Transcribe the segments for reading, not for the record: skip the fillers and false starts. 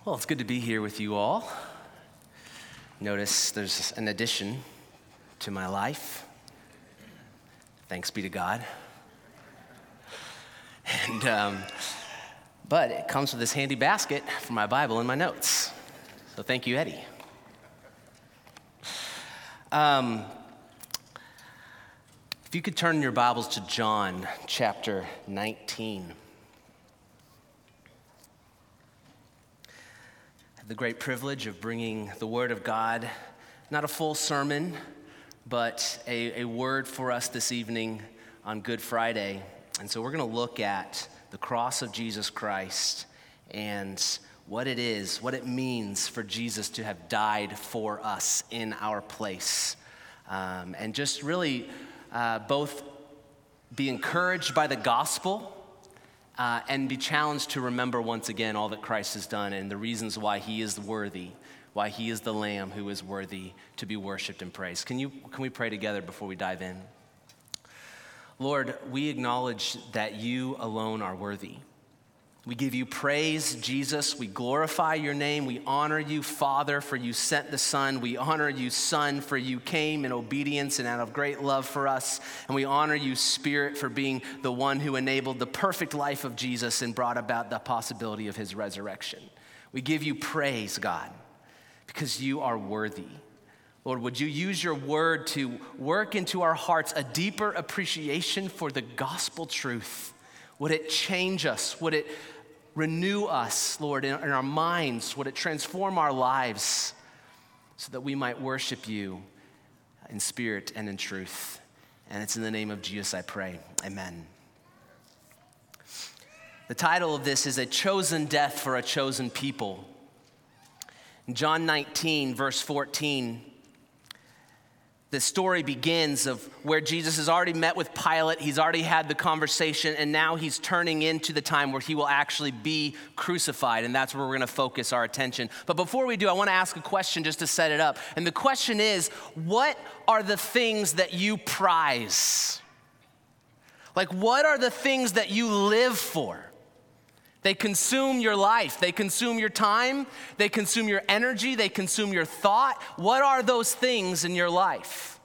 Well, it's good to be here with you all. Notice there's an addition to my life. Thanks be to God. But it comes with this handy basket for my Bible and my notes. So thank you, Eddie. If you could turn your Bibles to John chapter 19. The great privilege of bringing the Word of God, not a full sermon, but a word for us this evening on Good Friday. And so we're going to look at the cross of Jesus Christ and what it is, what it means for Jesus to have died for us in our place. And just really both be encouraged by the gospel and be challenged to remember once again all that Christ has done and the reasons why he is worthy, why he is the Lamb who is worthy to be worshiped and praised. Can we pray together before we dive in? Lord, we acknowledge that you alone are worthy. We give you praise, Jesus. We glorify your name. We honor you, Father, for you sent the Son. We honor you, Son, for you came in obedience and out of great love for us. And we honor you, Spirit, for being the one who enabled the perfect life of Jesus and brought about the possibility of his resurrection. We give you praise, God, because you are worthy. Lord, would you use your word to work into our hearts a deeper appreciation for the gospel truth? Would it change us? Would it renew us, Lord, in our minds? Would it transform our lives so that we might worship you in spirit and in truth? And it's in the name of Jesus I pray. Amen. The title of this is A Chosen Death for a Chosen People. In John 19, verse 14, the story begins of where Jesus has already met with Pilate. He's already had the conversation, and now he's turning into the time where he will actually be crucified, and that's where we're going to focus our attention. But before we do, I want to ask a question just to set it up. And the question is, what are the things that you prize? Like, what are the things that you live for? They consume your life. They consume your time. They consume your energy. They consume your thought. What are those things in your life?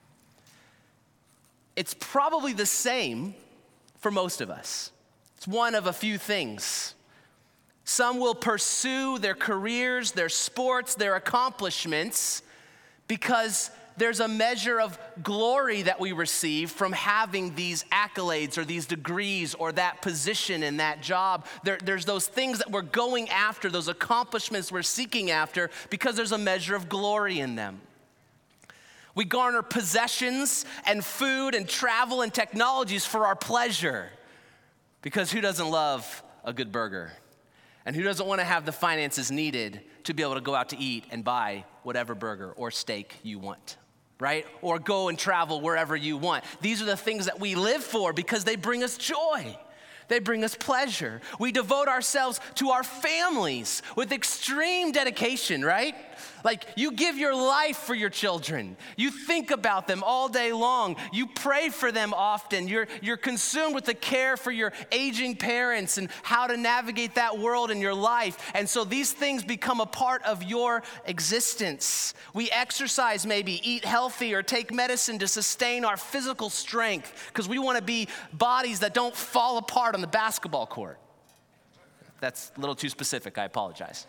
It's probably the same for most of us. It's one of a few things. Some will pursue their careers, their sports, their accomplishments because there's a measure of glory that we receive from having these accolades or these degrees or that position in that job. There's those things that we're going after, those accomplishments we're seeking after because there's a measure of glory in them. We garner possessions and food and travel and technologies for our pleasure because who doesn't love a good burger? And who doesn't want to have the finances needed to be able to go out to eat and buy whatever burger or steak you want? Right? Or go and travel wherever you want. These are the things that we live for because they bring us joy. They bring us pleasure. We devote ourselves to our families with extreme dedication, right? Like you give your life for your children. You think about them all day long. You pray for them often. You're consumed with the care for your aging parents and how to navigate that world in your life. And so these things become a part of your existence. We exercise maybe, eat healthy, or take medicine to sustain our physical strength because we want to be bodies that don't fall apart on the basketball court. That's a little too specific, I apologize.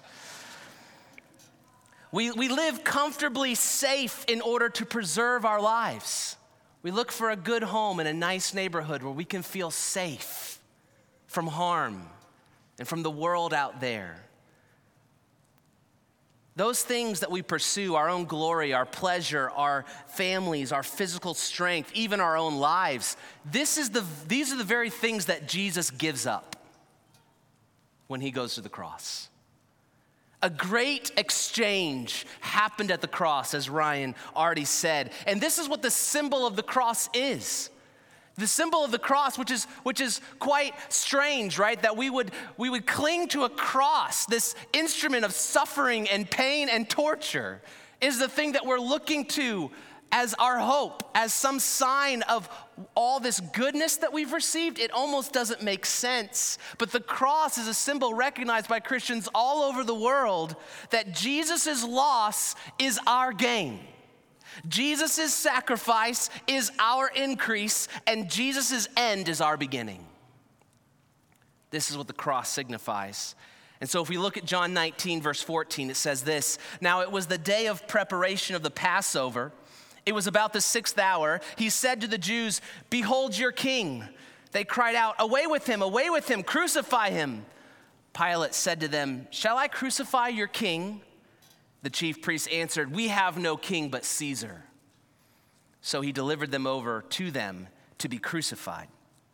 We live comfortably safe in order to preserve our lives. We look for a good home in a nice neighborhood where we can feel safe from harm and from the world out there. Those things that we pursue, our own glory, our pleasure, our families, our physical strength, even our own lives, these are the very things that Jesus gives up when he goes to the cross. A great exchange happened at the cross, as Ryan already said. And this is what the symbol of the cross is. The symbol of the cross, which is quite strange, right? That we would cling to a cross, this instrument of suffering and pain and torture, is the thing that we're looking to as our hope, as some sign of all this goodness that we've received, it almost doesn't make sense. But the cross is a symbol recognized by Christians all over the world that Jesus' loss is our gain. Jesus' sacrifice is our increase, and Jesus' end is our beginning. This is what the cross signifies. And so if we look at John 19, verse 14, it says this: "Now it was the day of preparation of the Passover. It was about the 6th hour. He said to the Jews, 'Behold your king.' They cried out, 'Away with him, crucify him.' Pilate said to them, 'Shall I crucify your king?' The chief priests answered, 'We have no king but Caesar.' So he delivered them over to them to be crucified.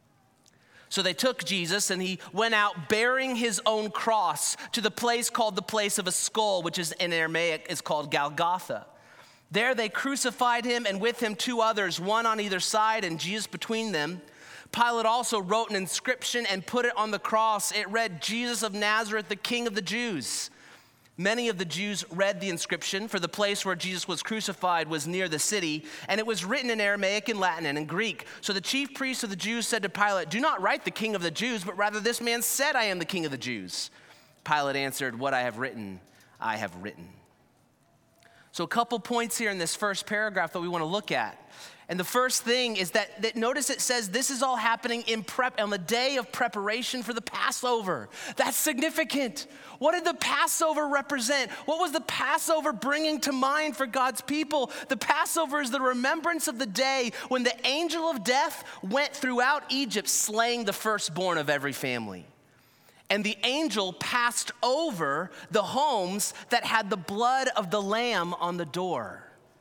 So they took Jesus, and he went out bearing his own cross to the place called the place of a skull, which is in Aramaic is called Golgotha. There they crucified him, and with him 2 others, one on either side and Jesus between them. Pilate also wrote an inscription and put it on the cross. It read, 'Jesus of Nazareth, the King of the Jews.' Many of the Jews read the inscription, for the place where Jesus was crucified was near the city, and it was written in Aramaic and Latin and in Greek. So the chief priests of the Jews said to Pilate, 'Do not write the King of the Jews, but rather this man said, I am the King of the Jews.' Pilate answered, 'What I have written, I have written.'" So a couple points here in this first paragraph that we want to look at. And the first thing is that notice it says this is all happening on the day of preparation for the Passover. That's significant. What did the Passover represent? What was the Passover bringing to mind for God's people? The Passover is the remembrance of the day when the angel of death went throughout Egypt slaying the firstborn of every family. And the angel passed over the homes that had the blood of the lamb on the door.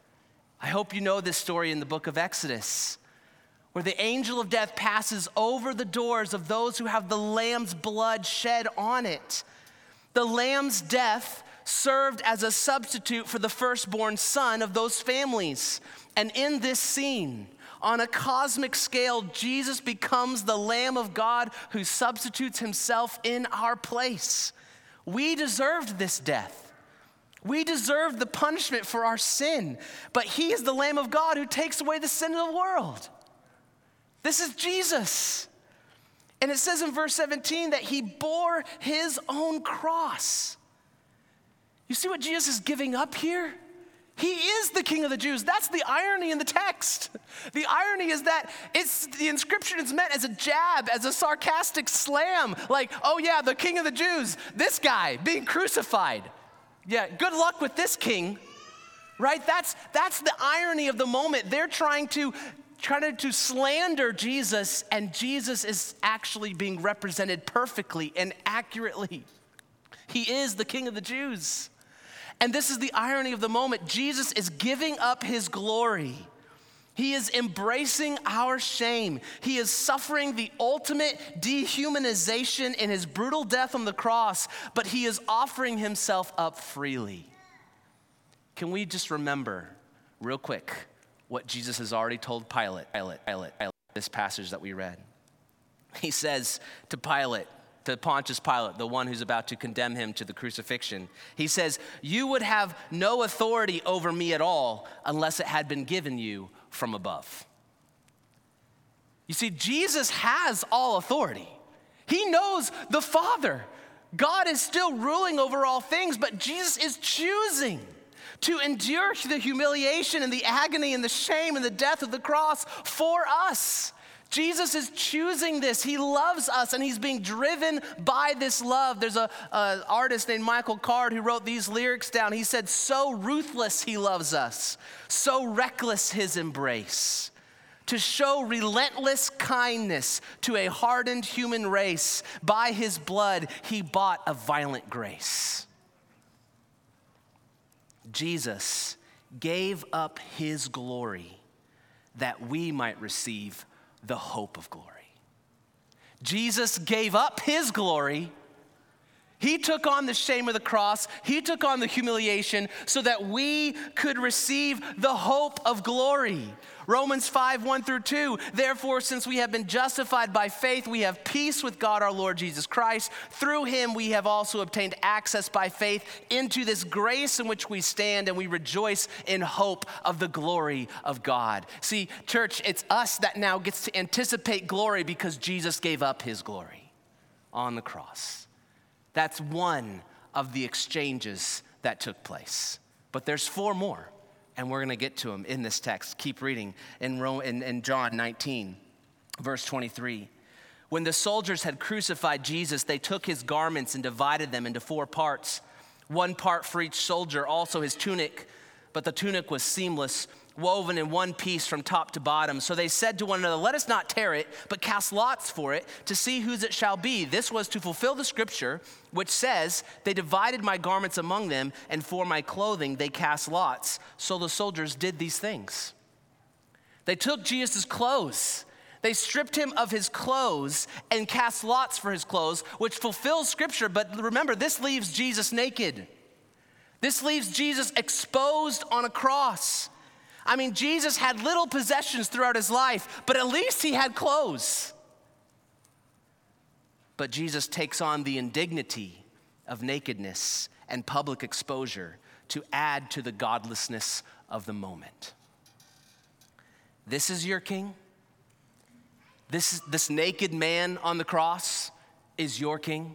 I hope you know this story in the book of Exodus, where the angel of death passes over the doors of those who have the lamb's blood shed on it. The lamb's death served as a substitute for the firstborn son of those families. And in this scene, on a cosmic scale, Jesus becomes the Lamb of God who substitutes himself in our place. We deserved this death. We deserve the punishment for our sin, but he is the Lamb of God who takes away the sin of the world. This is Jesus. And it says in verse 17 that he bore his own cross. You see what Jesus is giving up here? He is the King of the Jews. That's the irony in the text. The irony is that the inscription is meant as a jab, as a sarcastic slam. Like, oh yeah, the King of the Jews, this guy being crucified. Yeah, good luck with this king, right? That's the irony of the moment. They're trying to slander Jesus, and Jesus is actually being represented perfectly and accurately. He is the King of the Jews. And this is the irony of the moment. Jesus is giving up his glory. He is embracing our shame. He is suffering the ultimate dehumanization in his brutal death on the cross, but he is offering himself up freely. Can we just remember, real quick, what Jesus has already told Pilate, this passage that we read? He says to Pontius Pilate, the one who's about to condemn him to the crucifixion, he says, "You would have no authority over me at all unless it had been given you from above." You see, Jesus has all authority. He knows the Father. God is still ruling over all things, but Jesus is choosing to endure the humiliation and the agony and the shame and the death of the cross for us. Jesus is choosing this. He loves us, and he's being driven by this love. There's an artist named Michael Card who wrote these lyrics down. He said, "So ruthless he loves us, so reckless his embrace, to show relentless kindness to a hardened human race. By his blood he bought a violent grace." Jesus gave up his glory that we might receive the hope of glory. Jesus gave up his glory. He took on the shame of the cross. He took on the humiliation so that we could receive the hope of glory. Romans 5:1-2, therefore, since we have been justified by faith, we have peace with God our Lord Jesus Christ. Through him we have also obtained access by faith into this grace in which we stand, and we rejoice in hope of the glory of God. See, church, it's us that now gets to anticipate glory because Jesus gave up his glory on the cross. That's one of the exchanges that took place. But there's 4 more, and we're going to get to them in this text. Keep reading in John 19, verse 23. When the soldiers had crucified Jesus, they took his garments and divided them into 4 parts, 1 part for each soldier, also his tunic. But the tunic was seamless, woven in one piece from top to bottom. So they said to one another, let us not tear it, but cast lots for it to see whose it shall be. This was to fulfill the scripture, which says, they divided my garments among them, and for my clothing they cast lots. So the soldiers did these things. They took Jesus' clothes. They stripped him of his clothes and cast lots for his clothes, which fulfills scripture. But remember, this leaves Jesus naked. This leaves Jesus exposed on a cross. I mean, Jesus had little possessions throughout his life, but at least he had clothes. But Jesus takes on the indignity of nakedness and public exposure to add to the godlessness of the moment. This is your king? This naked man on the cross is your king?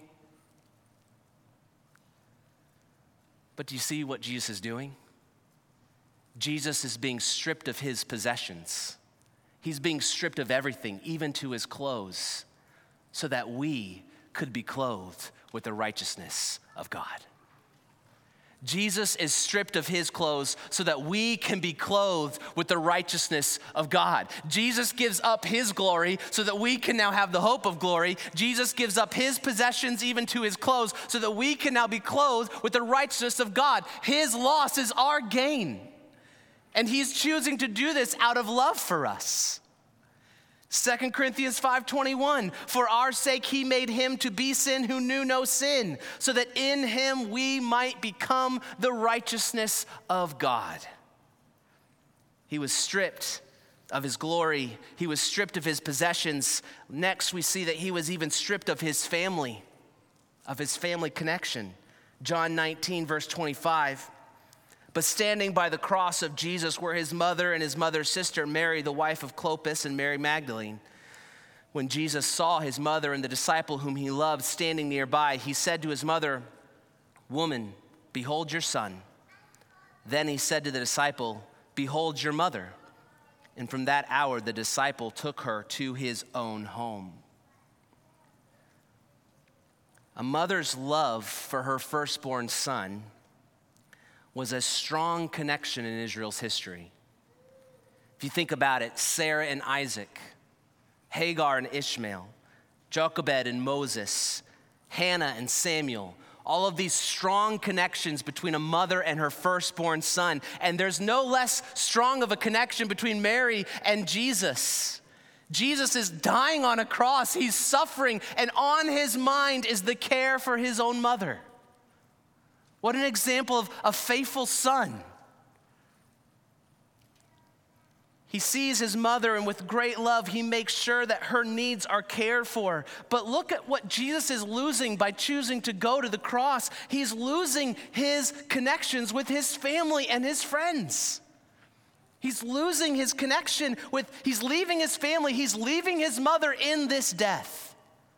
But do you see what Jesus is doing? Jesus is being stripped of his possessions. He's being stripped of everything, even to his clothes, so that we could be clothed with the righteousness of God. Jesus is stripped of his clothes so that we can be clothed with the righteousness of God. Jesus gives up his glory so that we can now have the hope of glory. Jesus gives up his possessions even to his clothes so that we can now be clothed with the righteousness of God. His loss is our gain. And he's choosing to do this out of love for us. 2 Corinthians 5:21, for our sake he made him to be sin who knew no sin, so that in him we might become the righteousness of God. He was stripped of his glory. He was stripped of his possessions. Next, we see that he was even stripped of his family connection. John 19, verse 25. But standing by the cross of Jesus were his mother and his mother's sister, Mary, the wife of Clopas, and Mary Magdalene. When Jesus saw his mother and the disciple whom he loved standing nearby, he said to his mother, woman, behold your son. Then he said to the disciple, behold your mother. And from that hour, the disciple took her to his own home. A mother's love for her firstborn son was a strong connection in Israel's history. If you think about it, Sarah and Isaac, Hagar and Ishmael, Jochebed and Moses, Hannah and Samuel, all of these strong connections between a mother and her firstborn son. And there's no less strong of a connection between Mary and Jesus. Jesus is dying on a cross, he's suffering, and on his mind is the care for his own mother. What an example of a faithful son. He sees his mother, and with great love, he makes sure that her needs are cared for. But look at what Jesus is losing by choosing to go to the cross. He's losing his connections with his family and his friends. He's losing his connection he's leaving his family, he's leaving his mother in this death.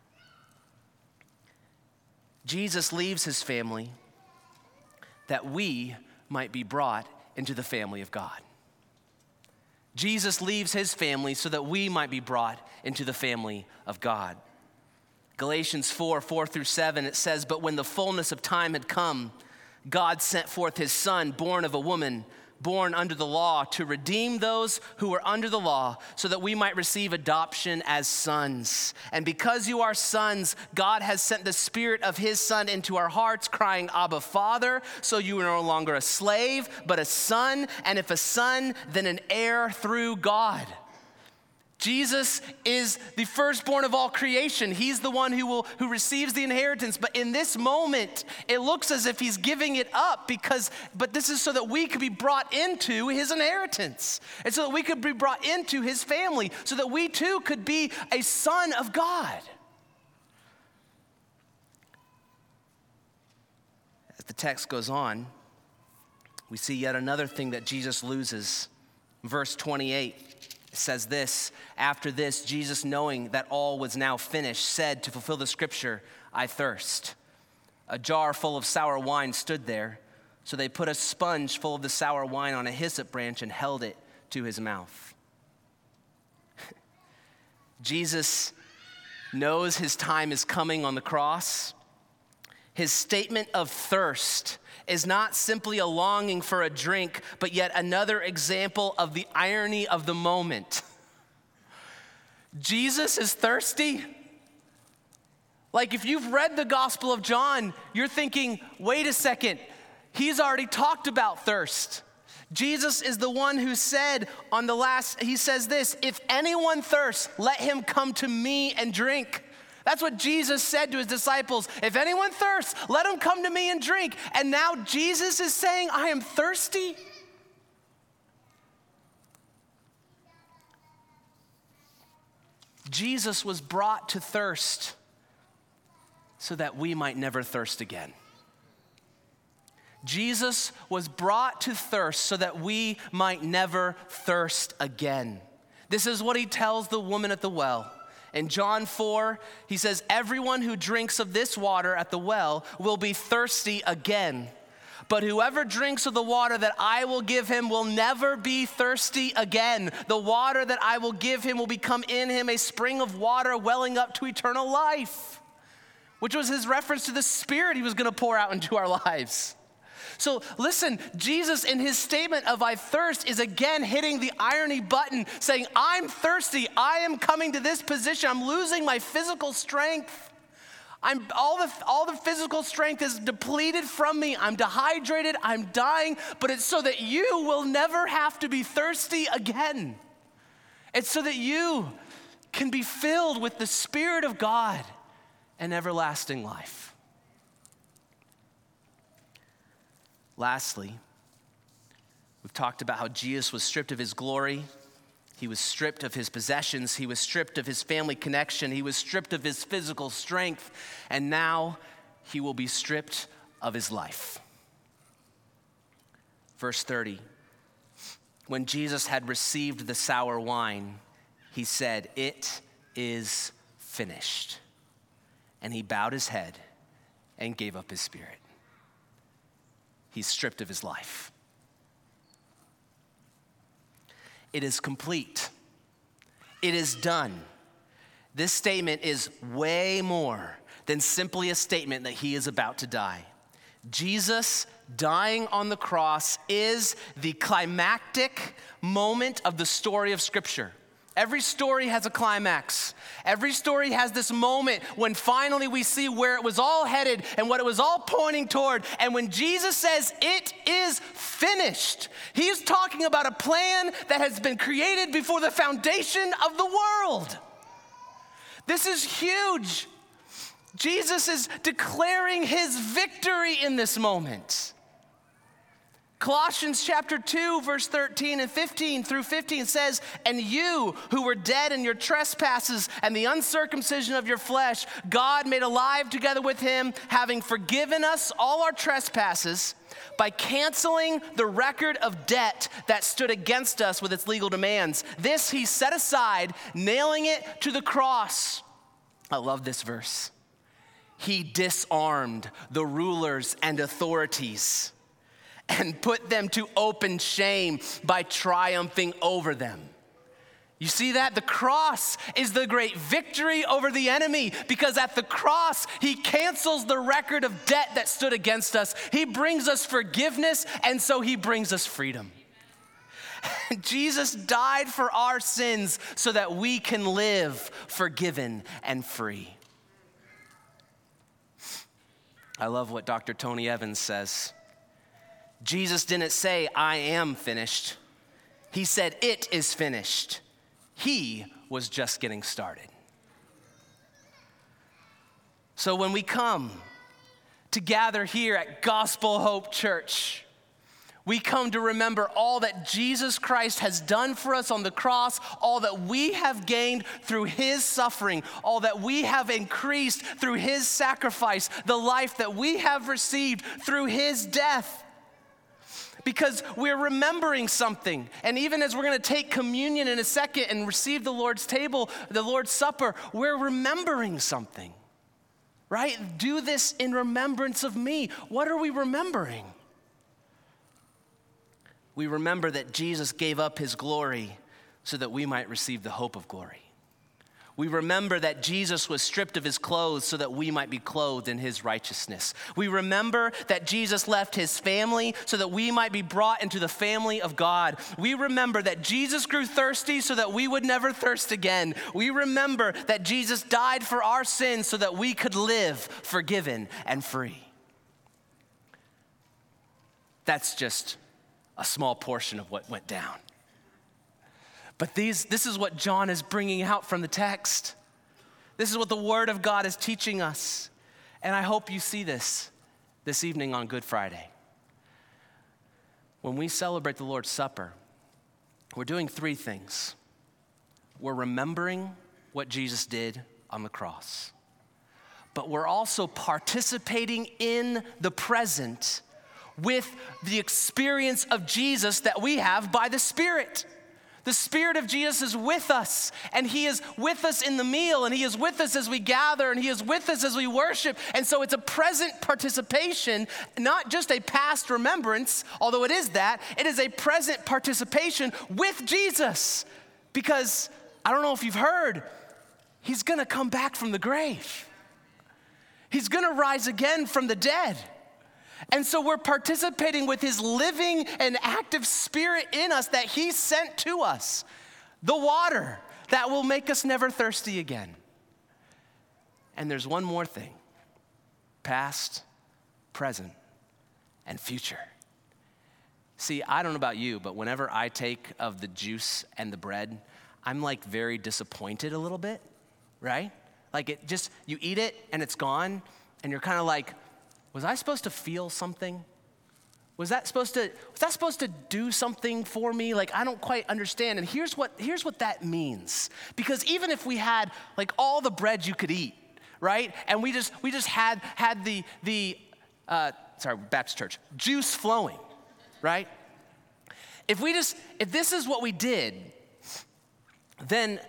Jesus leaves his family that we might be brought into the family of God. Jesus leaves his family so that we might be brought into the family of God. Galatians 4:4-7, it says, but when the fullness of time had come, God sent forth his son, born of a woman, born under the law, to redeem those who were under the law, so that we might receive adoption as sons. And because you are sons, God has sent the Spirit of his Son into our hearts, crying, Abba, Father. So you are no longer a slave, but a son, and if a son, then an heir through God. Jesus is the firstborn of all creation. He's the one who receives the inheritance. But in this moment, it looks as if he's giving it up but this is so that we could be brought into his inheritance. And so that we could be brought into his family, so that we too could be a son of God. As the text goes on, we see yet another thing that Jesus loses. Verse 28. It says this, after this, Jesus, knowing that all was now finished, said to fulfill the scripture, I thirst. A jar full of sour wine stood there, so they put a sponge full of the sour wine on a hyssop branch and held it to his mouth. Jesus knows his time is coming on the cross. His statement of thirst is not simply a longing for a drink, but yet another example of the irony of the moment. Jesus is thirsty. Like if you've read the Gospel of John, you're thinking, wait a second, he's already talked about thirst. Jesus is the one who said he says this, if anyone thirsts, let him come to me and drink. That's what Jesus said to his disciples. If anyone thirsts, let him come to me and drink. And now Jesus is saying, I am thirsty. Jesus was brought to thirst so that we might never thirst again. Jesus was brought to thirst so that we might never thirst again. This is what he tells the woman at the well. In John 4, he says, everyone who drinks of this water at the well will be thirsty again. But whoever drinks of the water that I will give him will never be thirsty again. The water that I will give him will become in him a spring of water welling up to eternal life, which was his reference to the Spirit he was going to pour out into our lives. So listen, Jesus in his statement of I thirst is again hitting the irony button, saying, I'm thirsty, I am coming to this position, I'm losing my physical strength. All the physical strength is depleted from me, I'm dehydrated, I'm dying, but it's so that you will never have to be thirsty again. It's so that you can be filled with the Spirit of God and everlasting life. Lastly, we've talked about how Jesus was stripped of his glory. He was stripped of his possessions. He was stripped of his family connection. He was stripped of his physical strength. And now he will be stripped of his life. Verse 30, when Jesus had received the sour wine, he said, it is finished. And he bowed his head and gave up his spirit. He's stripped of his life. It is complete. It is done. This statement is way more than simply a statement that he is about to die. Jesus dying on the cross is the climactic moment of the story of Scripture. Every story has a climax. Every story has this moment when finally we see where it was all headed and what it was all pointing toward. And when Jesus says, it is finished, he is talking about a plan that has been created before the foundation of the world. This is huge. Jesus is declaring his victory in this moment. Colossians chapter 2, verse 13 and 15 through 15 says, and you who were dead in your trespasses and the uncircumcision of your flesh, God made alive together with him, having forgiven us all our trespasses by canceling the record of debt that stood against us with its legal demands. This he set aside, nailing it to the cross. I love this verse. He disarmed the rulers and authorities and put them to open shame by triumphing over them. You see that? The cross is the great victory over the enemy, because at the cross, he cancels the record of debt that stood against us. He brings us forgiveness, and so he brings us freedom. Jesus died for our sins so that we can live forgiven and free. I love what Dr. Tony Evans says. Jesus didn't say, I am finished. He said, it is finished. He was just getting started. So when we come to gather here at Gospel Hope Church, we come to remember all that Jesus Christ has done for us on the cross, all that we have gained through his suffering, all that we have increased through his sacrifice, the life that we have received through his death. Because we're remembering something. And even as we're going to take communion in a second and receive the Lord's table, the Lord's Supper, we're remembering something, right? Do this in remembrance of me. What are we remembering? We remember that Jesus gave up his glory so that we might receive the hope of glory. We remember that Jesus was stripped of his clothes so that we might be clothed in his righteousness. We remember that Jesus left his family so that we might be brought into the family of God. We remember that Jesus grew thirsty so that we would never thirst again. We remember that Jesus died for our sins so that we could live forgiven and free. That's just a small portion of what went down. But this is what John is bringing out from the text. This is what the Word of God is teaching us. And I hope you see this evening on Good Friday. When we celebrate the Lord's Supper, we're doing three things. We're remembering what Jesus did on the cross. But we're also participating in the present with the experience of Jesus that we have by the Spirit. The Spirit of Jesus is with us, and he is with us in the meal, and he is with us as we gather, and he is with us as we worship. And so it's a present participation, not just a past remembrance, although it is that. It is a present participation with Jesus. Because I don't know if you've heard, he's gonna come back from the grave. He's gonna rise again from the dead. And so we're participating with his living and active Spirit in us that he sent to us. The water that will make us never thirsty again. And there's one more thing. Past, present, and future. See, I don't know about you, but whenever I take of the juice and the bread, I'm like very disappointed a little bit, right? Like it just, you eat it and it's gone, and you're kind of like, was I supposed to feel something? Was that supposed to do something for me? Like, I don't quite understand. And here's what that means. Because even if we had like all the bread you could eat, right? And we just had the Baptist church, juice flowing, right? If this is what we did, then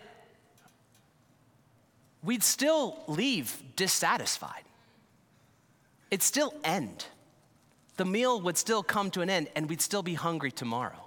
we'd still leave dissatisfied. It'd still end. The meal would still come to an end, and we'd still be hungry tomorrow.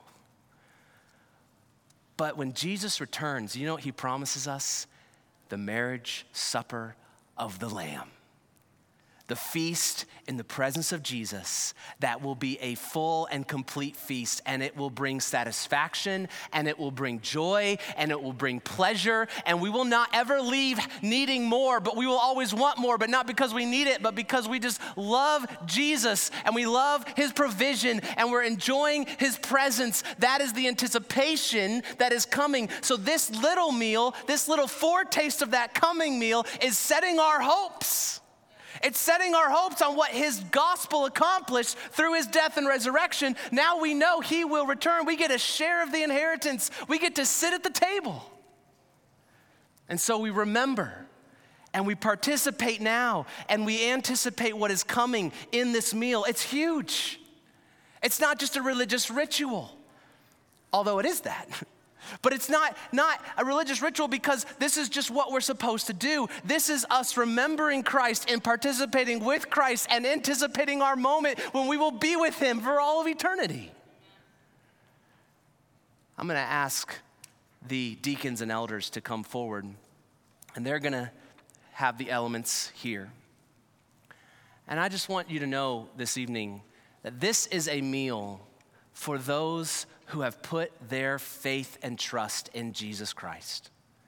But when Jesus returns, you know what he promises us? The marriage supper of the Lamb. The feast in the presence of Jesus that will be a full and complete feast, and it will bring satisfaction, and it will bring joy, and it will bring pleasure, and we will not ever leave needing more, but we will always want more, but not because we need it, but because we just love Jesus, and we love his provision, and we're enjoying his presence. That is the anticipation that is coming. So this little meal, this little foretaste of that coming meal is setting our hopes. It's setting our hopes on what his gospel accomplished through his death and resurrection. Now we know he will return. We get a share of the inheritance. We get to sit at the table. And so we remember and we participate now and we anticipate what is coming in this meal. It's huge. It's not just a religious ritual, although it is that. But it's not a religious ritual because this is just what we're supposed to do. This is us remembering Christ and participating with Christ and anticipating our moment when we will be with him for all of eternity. I'm going to ask the deacons and elders to come forward, and they're going to have the elements here. And I just want you to know this evening that this is a meal for those who have put their faith and trust in Jesus Christ.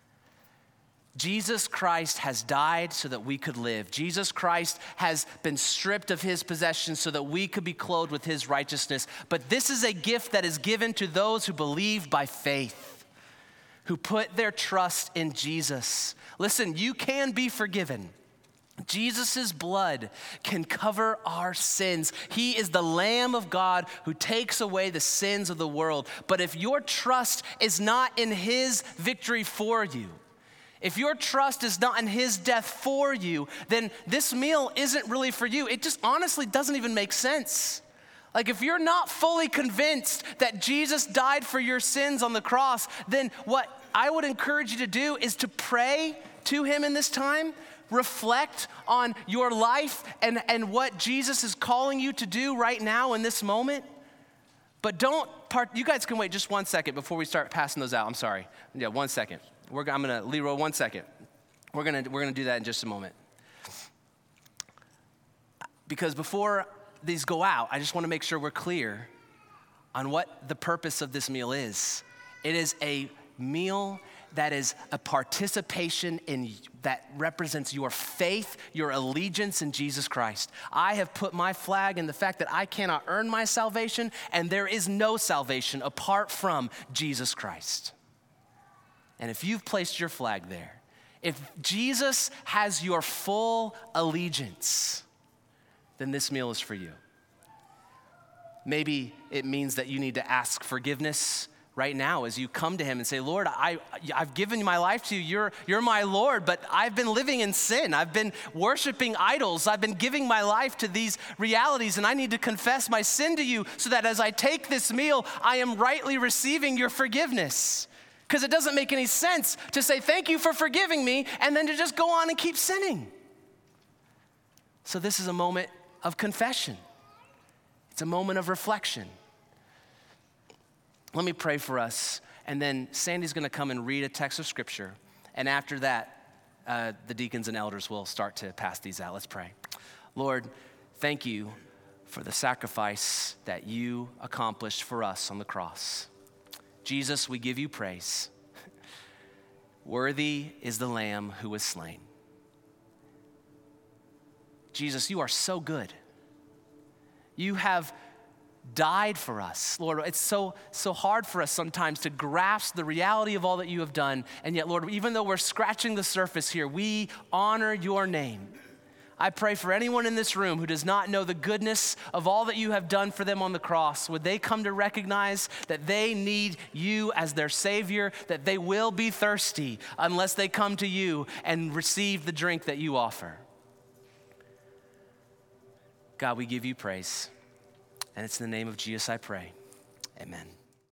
Jesus Christ has died so that we could live. Jesus Christ has been stripped of his possessions so that we could be clothed with his righteousness. But this is a gift that is given to those who believe by faith. who put their trust in Jesus. Listen, you can be forgiven. Jesus' blood can cover our sins. He is the Lamb of God who takes away the sins of the world. But if your trust is not in his victory for you, if your trust is not in his death for you, then this meal isn't really for you. It just honestly doesn't even make sense. Like if you're not fully convinced that Jesus died for your sins on the cross, then what I would encourage you to do is to pray to him in this time. Reflect on your life and what Jesus is calling you to do right now in this moment. But you guys can wait just 1 second before we start passing those out. I'm sorry. Yeah, 1 second. Leroy, 1 second. We're gonna do that in just a moment. Because before these go out, I just wanna make sure we're clear on what the purpose of this meal is. It is a meal that is a participation that represents your faith, your allegiance in Jesus Christ. I have put my flag in the fact that I cannot earn my salvation, and there is no salvation apart from Jesus Christ. And if you've placed your flag there, if Jesus has your full allegiance, then this meal is for you. Maybe it means that you need to ask forgiveness right now as you come to him and say, Lord, I've given my life to you. You're my Lord, but I've been living in sin. I've been worshiping idols. I've been giving my life to these realities, and I need to confess my sin to you so that as I take this meal, I am rightly receiving your forgiveness. Because it doesn't make any sense to say, thank you for forgiving me, and then to just go on and keep sinning. So this is a moment of confession. It's a moment of reflection. Let me pray for us, and then Sandy's gonna come and read a text of scripture, and after that, the deacons and elders will start to pass these out. Let's pray. Lord, thank you for the sacrifice that you accomplished for us on the cross. Jesus, we give you praise. Worthy is the Lamb who was slain. Jesus, you are so good. You have died for us. Lord, it's so hard for us sometimes to grasp the reality of all that you have done. And yet, Lord, even though we're scratching the surface here, we honor your name. I pray for anyone in this room who does not know the goodness of all that you have done for them on the cross, would they come to recognize that they need you as their Savior, that they will be thirsty unless they come to you and receive the drink that you offer. God, we give you praise. And it's in the name of Jesus I pray. Amen.